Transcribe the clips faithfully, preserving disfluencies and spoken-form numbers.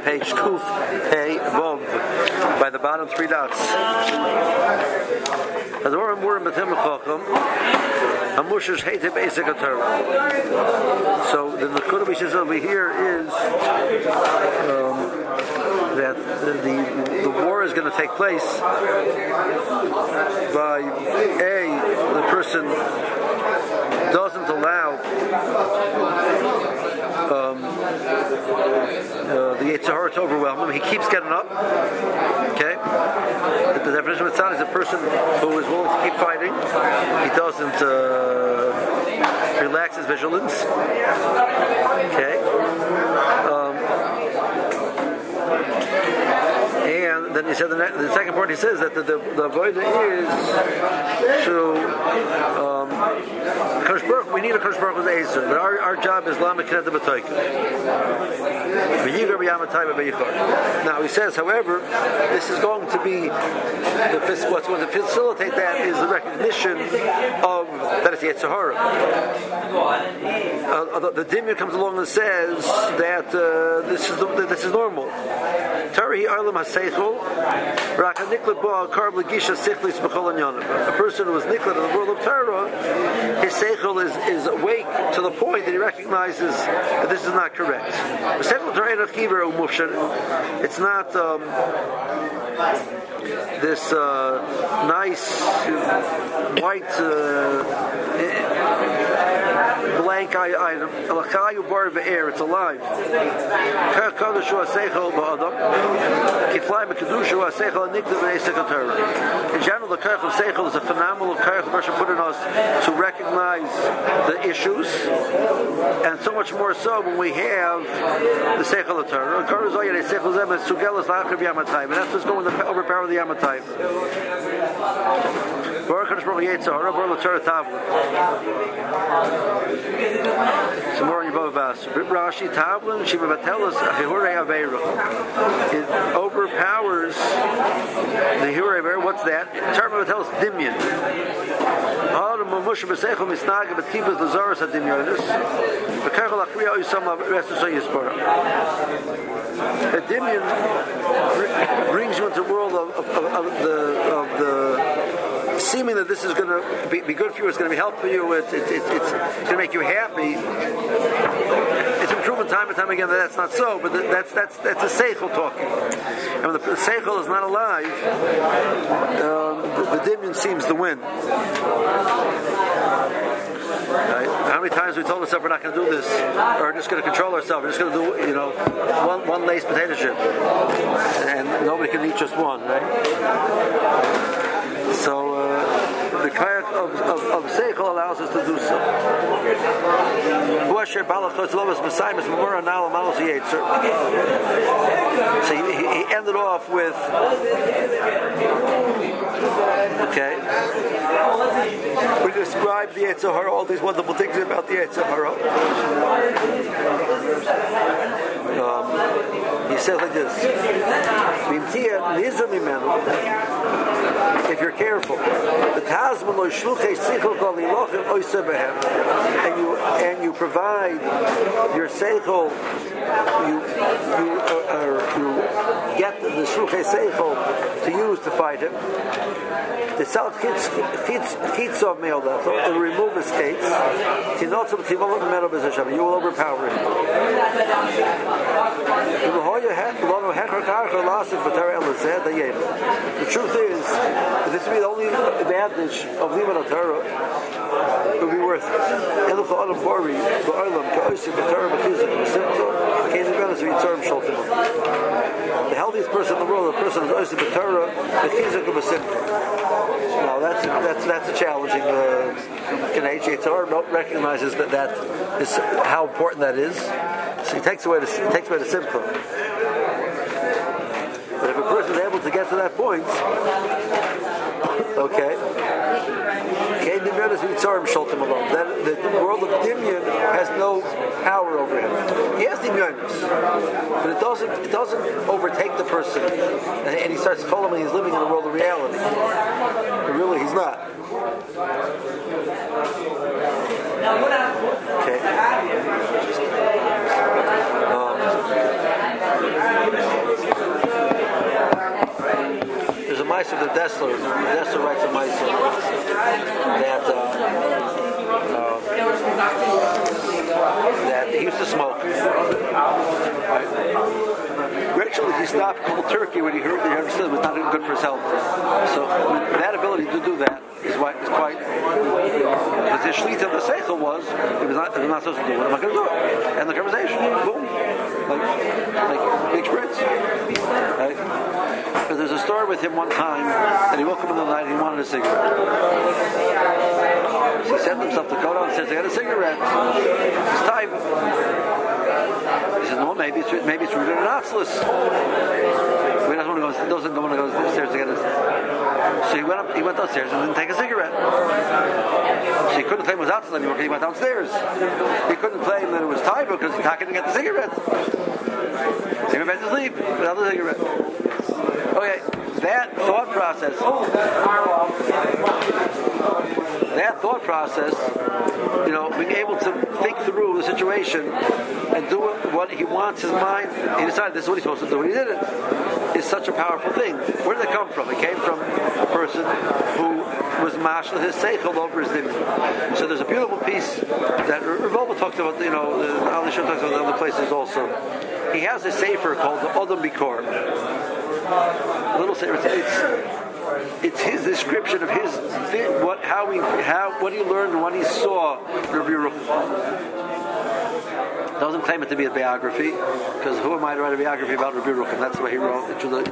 page Kuf Hey Vov, by the bottom three dots. So the Nakuda we says over here is um, that the, the the war is going to take place by a the person doesn't allow um, uh, the Yetzer Hara to overwhelm him. He keeps getting up. Okay, the definition of tzad is a person who is willing to keep fighting. He doesn't uh, relax his vigilance. Okay. Um, and then he said the, ne- the second part. He says that the the, the avodah is to um, Kodesh Baruch, we need a Kodesh Baruch Hu's Ezer, but our, our job is Lama Kinet B'Toikim. Now he says, however, this is going to be the, what's going to facilitate that is the recognition of that it's Yetzer Hara. Uh, the, the Dimya comes along and says that uh, this is the, this is normal. Tari Arlam HaSeichel Raka Niklat Ba Karb L'Gisha Sichlis B'Chol Anyanim. A person who is Niklat in the world of Torah, his Seichel is, is awake to the point that he recognizes that this is not correct. It's not um, this uh, nice white uh, blank item. It's alive. In general, the Koach of Seichel is a phenomenal Koach that Hashem put in us to recognize the issues, and so much more so when we have the Seichel of Torah. And that's what's going to overpower the Yamatayim. Some more in Yibov Bas. Rashi Tavlin, she Mevatelas, Hehurei Aveira. It overpowers the Hehurei Aveira. What's that? Term Mevatelas Dimyan. All the Mamusha Besecho Misnaga, but keep us the Zoras at Dimyonis. The Kerchel Achriya Yisama Restu So Yispora. The Dimyan brings you into the world of, of, of, of the of the seeming that this is going to be, be good for you, it's going to be helpful for you, it, it, it, it's going to make you happy. It's been proven time and time again that that's not so, but that's that's that's a seichel talking. And when the seichel is not alive, um, the, the dimyon seems to win. Right? How many times we told ourselves we're not going to do this, or we're just going to control ourselves, we're just going to do, you know, one one lace potato chip, and nobody can eat just one, right? So uh, the kayak of, of, of Seichel allows us to do so. So he, he ended off with, okay, we described the Yetzer Hara, all these wonderful things about the Yetzer Hara. Um, he says like this: if you're careful, and you and you provide your seichel, you you uh, uh, you get the shluchei seichel to use to fight him. The south chitz of male that will remove his skates. You will overpower him. The truth is, if this would be the only advantage of Limud Torah, it would be worth it. The healthiest person in the world, the person who is Oisei B'Torah, the Chizuk of a Simcha. Now that's that's that's a challenging. Kanei Yetzer Hara recognizes that that is how important that is. So he takes away the he takes away the Simcha. But if a person is able to get to that point, okay, then the world of Dimyon has no power over him. He has Dimyonis, but it doesn't it doesn't overtake the person, and, and he starts calling him. He's living in the world of reality. But really, he's not. Okay. Um, Mice of the Dessler. Dessler writes a Mice that uh, uh, that he used to smoke. Right? Gradually, he stopped cold turkey when he heard he understood it was not good for his health. So that ability to do that is why is quite. Because his shlita of the seichel was it was not it was not supposed to do it. I'm not going to do it. And the conversation, boom, like like big spritz. Right? But there's a story with him one time that he woke up in the night and he wanted a cigarette. So he said to himself to go downstairs to get a cigarette. It's time. He says, no, maybe it's maybe it's rooted in Oxalis. He doesn't want to go. Doesn't want to go upstairs to get it. So he went up. He went downstairs and didn't take a cigarette. So he couldn't claim it was Oxalis anymore because he went downstairs. He couldn't claim that it was Taiva because he couldn't get the cigarette. He went back to sleep without the cigarette. Okay, that thought process. That thought process, you know, being able to think through the situation and do what he wants his mind, he decided this is what he's supposed to do, and he did it, is such a powerful thing. Where did it come from? It came from a person who was mashal his seichel over his din. So there's a beautiful piece that Revolva talked about, you know, Ali Shah talks about the other places also. He has a sefer called the Odom Bikor. A little sefer. It's, It's his description of his what how he how what he learned and what he saw. Rabbi Yerucham doesn't claim it to be a biography because who am I to write a biography about Rabbi Yerucham? That's the way he wrote.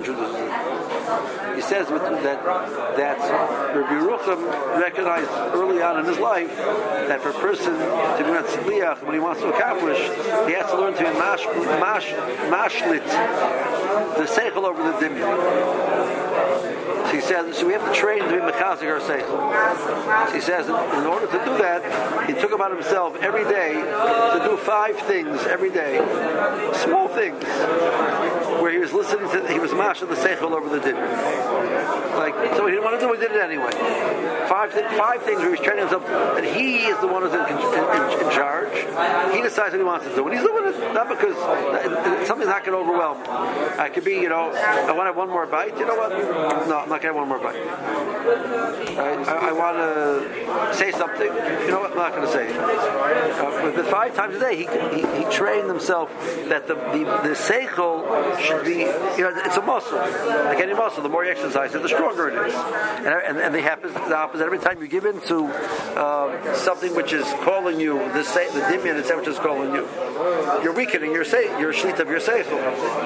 He says that that Rabbi Yerucham recognized early on in his life that for a person to be a tzliach when he wants to accomplish, he has to learn to be mash, mash, mashlit the seichel over the dimya. So he says, so we have to train to be mechazik our seichel. So he says, in order to do that, he took upon himself every day to do five things every day, small things, where he was listening to, he was mashing the seichel over the din. Like, so he didn't want to do it, he did it anyway. Five, th- five things where he was training himself, and he is the one who's in, in, in, in charge. He decides what he wants to do, and he's doing it not because something's not going to overwhelm him. I could be, you know, I want to have one more bite. You know what? No, I'm not going to have one more bite. Right? I, I want to say something. You know what? I'm not going to say it. Uh, but the five times a day, he he, he trained himself that the the, the seichel should be, you know, it's a muscle. Like any muscle, the more you exercise it, the stronger it is. And and, and the, happens, the opposite. Every time you give into uh, something which is calling you, the se- the dimyan itself which is calling you, you're weakening your se- your shlita of your seichel.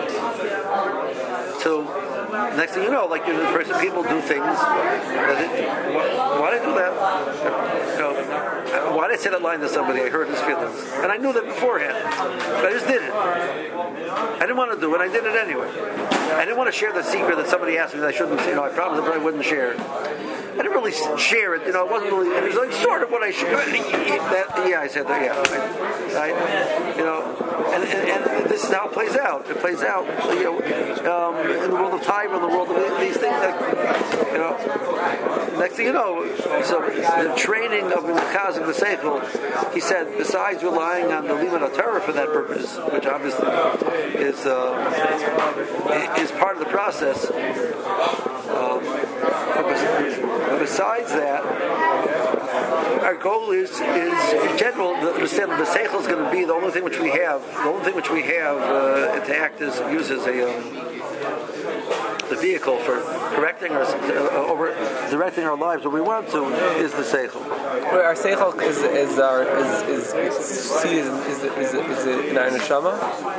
So next thing you know, like you're the person, people do things. That it, why, why did I do that? You know, why did I say that line to somebody? I hurt his feelings, and I knew that beforehand, but I just did it. I didn't want to do it. I did it anyway. I didn't want to share the secret that somebody asked me that I shouldn't. You know, I promised that I wouldn't share. I didn't really share it. You know, it wasn't really. It was like sort of what I shared. That, yeah, I said that. Yeah, I, I, you know, and, and, and this is how it plays out. It plays out, you know, um, in the world of time, in the world of these things. Like, you know, next thing you know, so the training of the mechazik the seichel. He said, besides relying on the limud HaTorah for that purpose, which obviously is uh, is part of the process. Um, But besides that, our goal is, is in general, the, the, the seichel is going to be the only thing which we have, the only thing which we have uh, to act as, use as a, um, the vehicle for correcting our, uh, over, directing our lives where we want to, is the seichel. Well, our seichel is, is our, is, is, is, is, is, is, is, is it in our neshama?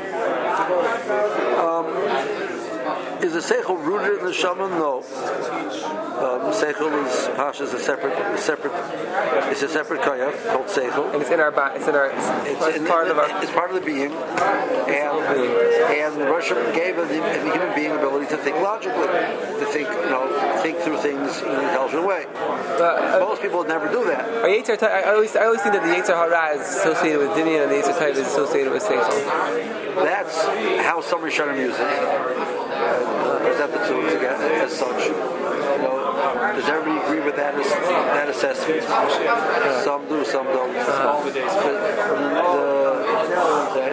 Um, Is the seichel rooted in the neshama? No. Um, seichel is pasha is a separate, separate. It's a separate koyach called seichel. And it's in our ba- It's in our. It's, it's, it's in, part in, of our. It's part of the being, and and the Rosh gave the, the human being ability to think logically, to think, you know, think through things in an intelligent way. Uh, uh, Most people would never do that. Our Yetzer, I always, I always think that the Yetzer Hara is associated with Dinyan and the Yetzer Taiva is associated with seichel. That's how some Rishonim use it. Present the two together as such. You know, does everybody agree with that that assessment? Yeah. Some do, some don't. Uh-huh. The, the,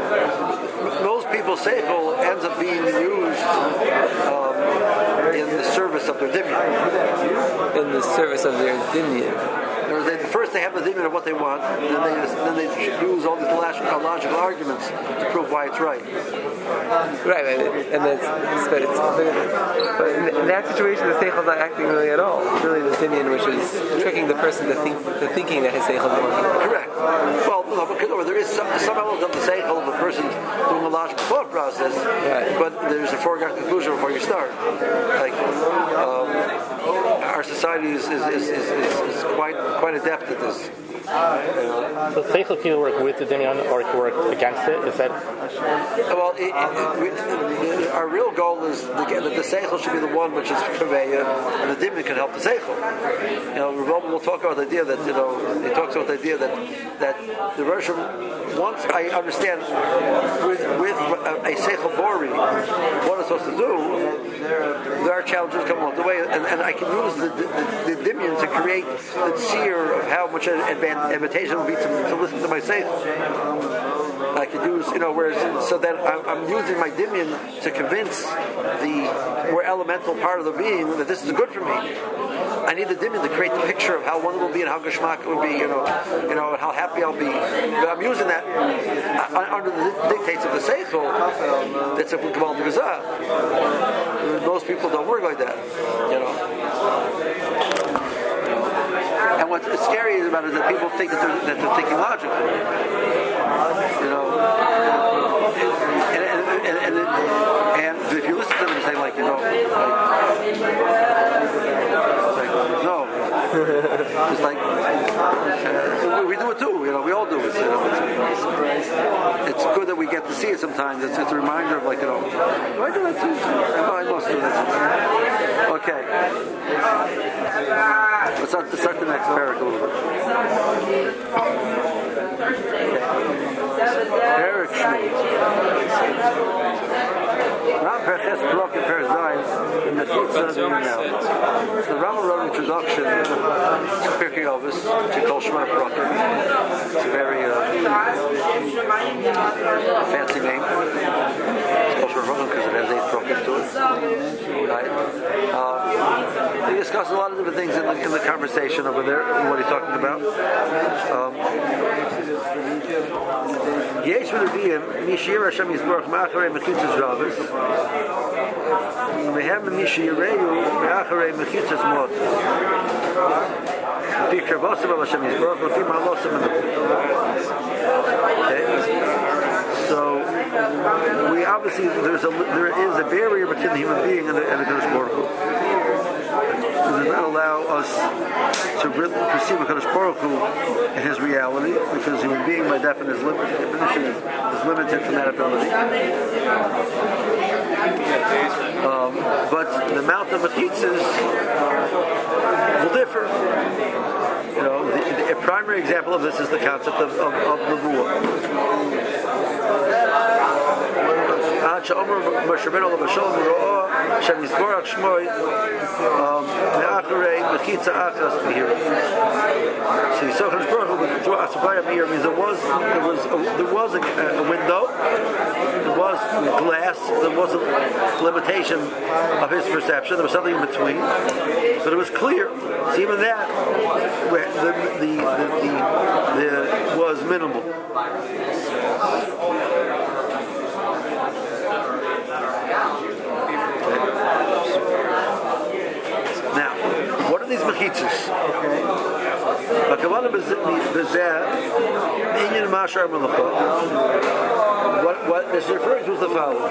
most people seichel ends up being used um, in the service of of their dimyan. In the service of their dinyan. They, first they have the dimyan of what they want, and then they then they use all these logical, logical arguments to prove why it's right. Right, right. And that's, but, it's, but in that situation, the seichel is not acting really at all. It's really the dimyan which is tricking the person to think, to thinking that his seichel is working. Correct. Well, no, because no, there is some, some element of the seichel of the person doing a logical thought process, right. But there's a foregone conclusion before you start. Like um, our society is is, is, is, is quite quite adept at this. So seichel can either work with the dinyan or it can work against it. Is that? Well, it, it, we, our real goal is the, that the seichel should be the one which is kaveya, and the dimyan can help the seichel. You know, Rav will talk about the idea that you know he talks about the idea that that the Rosh, once I understand with with a, a seichel bori what it's supposed to do, there are challenges come along the way, and, and I can use the the, the, the dimyan to create the seer of how much advantage. Invitation will be to, to listen to my seichel. I could use, you know, whereas so that I'm, I'm using my dimyan to convince the more elemental part of the being that this is good for me. I need the dimyan to create the picture of how wonderful it will be and how geshmak it would be, you know, you know, and how happy I'll be. But I'm using that uh, under the dictates of the seichel. That's if we come on to Gazah. Most people don't work like that, you know. And what's scary about it is that people think that they're, that they're thinking logically. You know, and and, and, and, and if you listen to them and say like, you know, like, like no, it's like uh, we do it too. You know, we all do it. You know, it's, it's good that we get to see it sometimes. It's, it's a reminder of like, you know, do I do that too? No, I must do that. Okay. Let's start, let's start the next parak a little bit. Parak Shmei. Ram Perches Blok and Per Zayin in the Chutza now. The Rama wrote an introduction to Pirkei Avos, which he called Shema Prakim. It's a very uh, fancy name. It's called Shema Prakim because it has eight Prakim to it. Right? Uh, He discussed a lot of different things in the, in the conversation over there, and what he's talking about. Yesh v'leviyim mishir Hashem yizborach ma'acharei mechitzas Shabbos mehem mishireyu ma'acharei mechitzas Mot lefi kervosav al Hashem yizborach lefi ma'alosav okay. So we obviously there's a there is a barrier between the human being and the, and the Kadosh Baruch Hu. It does not allow us to really perceive a Kadosh Baruch Hu in his reality, because human being, by definition, is, lim- definition is, is limited from that ability. Um, but the amount of mechitzas will differ. You know, the, the, a primary example of this is the concept of, of, of Nevuah. So you saw Kadosh Baruch Hu through Asabaya Meir means there was there was a, there was a, a window, there was glass, there was a limitation of his perception. There was something in between, but it was clear. So even that, where the the the, the, the was minimal. Now, what are these mechitzas? What what this is referring to is the following.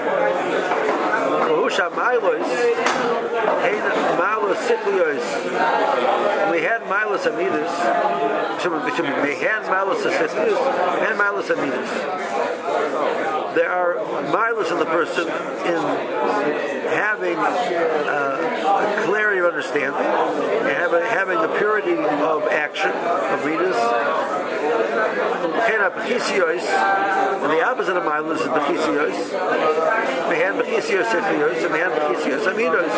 We had Milos Amidus, we had Milos Amidus, and Milos Amidus. There are milos in the person in having uh, a clarity of understanding, and having, having the purity of action, of midas. And the opposite of milos is bechisios. Mehan bechisios sifrios, and mehan bechisios amidos.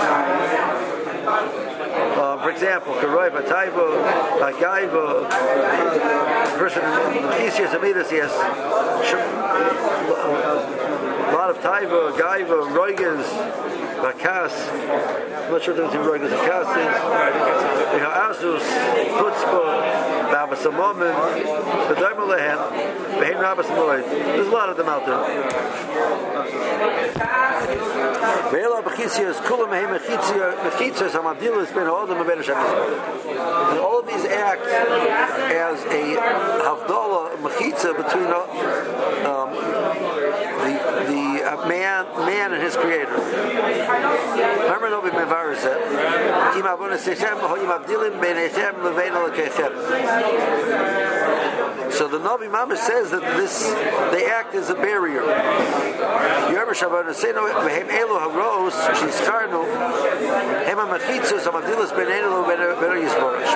Uh, for example, Karoi Vataivo, Hagaivo, person in Chisias Amidas, he has lot of taiva, gaiva, roigas, bakas. I'm not sure what the difference between roigas and kas is. Azus, chutzpah, bavas amomen, b'daim lehen, v'hein rabas moed. There's a lot of them out there. Ve'ela b'chitzias, kula mehem mechitzas, hamavdilas ben ha'odam ben Hashem. And all of these act as a havdalah, mechitza between um, the the uh, man man and his creator. Remember, Novi Mevar said, "Kim avon esechem hoyim avdilim beinechem levein alekechem." So the Novi Mama says that this they act as a barrier. Yomer Shabbat Neseno vehem elu haros shiskarnu hema mechitzos hamavdilas beinenu levein yisborish.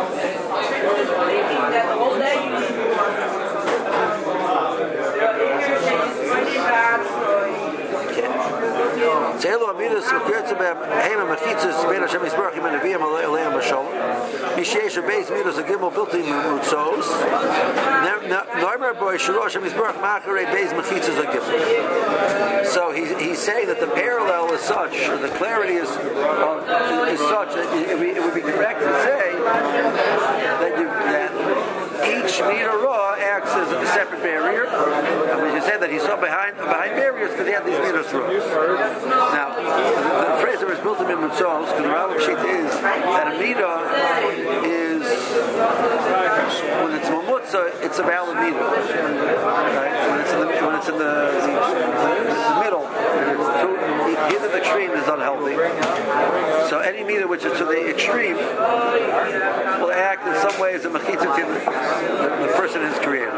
Zelo Amidas Ukirtz Bem Hema Mechitzas Ben Hashem Yisbarach Yim Neviim Aleim Hashem Mishesh Beis Midas Agimel Bilti Mutzos Noimer Boy Shiro Hashem Yisbarach Macharei Beis Mechitzas Agimel. So he's he's saying that the parallel is such, or the clarity is uh, is such that it, it, it would be correct to say that you, that each meter raw acts as a separate barrier. And we just said that he saw behind behind barriers because he had these meters raw. Now, the phrase that was built in themselves, because the Rav Sheet is that a meter is, when it's mamutza, it's a valid meter. Right? When it's in the, when it's in the, the, the middle, so either the extreme is unhealthy. So any meter which is to the extreme will act in some way as a mechitza to the, the, the person is created.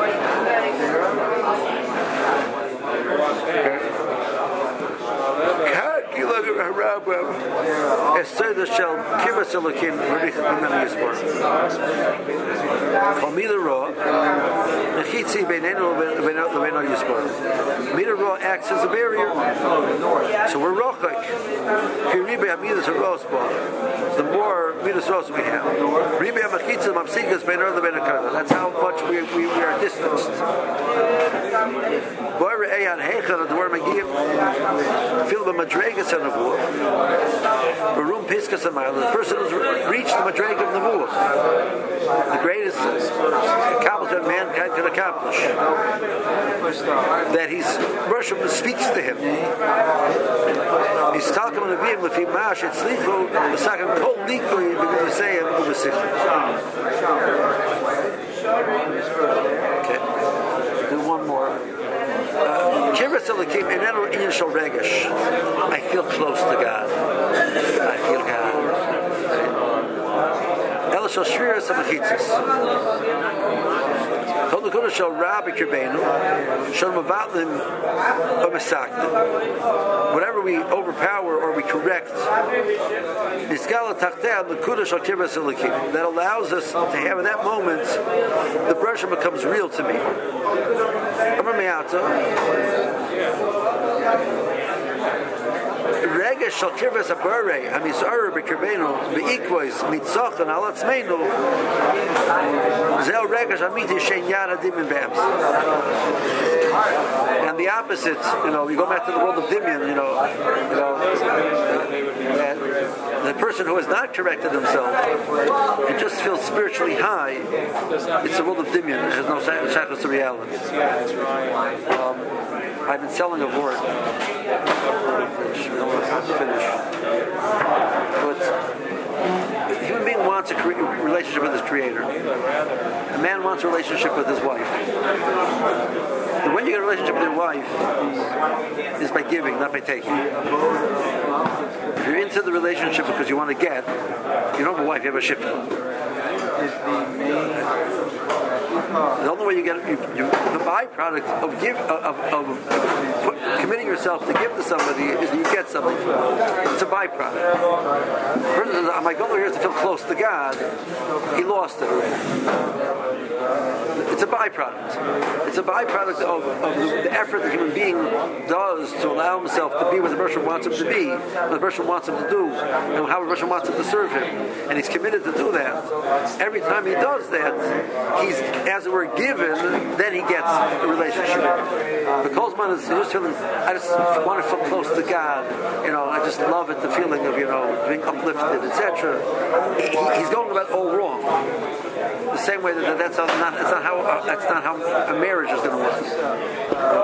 Okay. Eseder shel kibas elokim v'richas b'menu yisbor. Kol mida ra, nechitzi beinenu lebeinu yisbor. Mida ra acts as a barrier, so we're rochak. Ki ribe hamidas harosba, the more midas ros we have. Ribe hamachitza mamsikas beinu lebeinu kada. That's how much we we, we are distanced. Boy re'eyan heichad adwar magiyim fil b'madregas hanavuah. The room piskas amayla. The person who's reached the madrega of Nevuah, the greatest accomplishment mankind can accomplish. That he's Rosham speaks to him. He's talking to Nevi'im lefi mash etzlichu v'sachem kol likui b'gusayim u'b'sichim. Okay, do one more. I feel close to God. I feel God. Ela shel shviras hamachitzos. Kol nekuda shel ra b'kirbeinu shel mevatlim b'mesakdim. Whatever we overpower or we correct, niskala tachtea nekuda shel kirbas elikim. That allows us to have in that moment the brusha becomes real to me. Amar me'ata. Rega shal kirvas abare hamisar b'kirbeinu v'ikvois mitzochan al atzmeinu zel rega shamiti shein yad adimin be'ems. And the opposite, you know, you go back to the world of Dimion, you know, you know, that the person who has not corrected himself and just feels spiritually high, it's the world of Dimion. It has no shackles to reality. Um, I've been selling a word. Finish. But a human being wants a cre- relationship with his creator. A man wants a relationship with his wife. The way you get a relationship with your wife is by giving, not by taking. If you're into the relationship because you want to get, you don't have a wife, you have a ship. The only way you get you, you, the byproduct of give of, of, of put, committing yourself to give to somebody is you get something from it. It's a byproduct. For instance, my goal here is to feel close to God. He lost it already. it's a byproduct. It's a byproduct of, of the, the effort the human being does to allow himself to be what the Bershom wants him to be, what the Bershom wants him to do, and how the Bershom wants him to serve him. And he's committed to do that. Every time he does that, he's, as it were, given, then he gets a relationship. The Kolzman is just feeling, I just want to feel close to God, you know, I just love it, the feeling of, you know, being uplifted, et cetera. He, he's going about all wrong. The same way that that's not, that's not how, that's not how a marriage is going to work.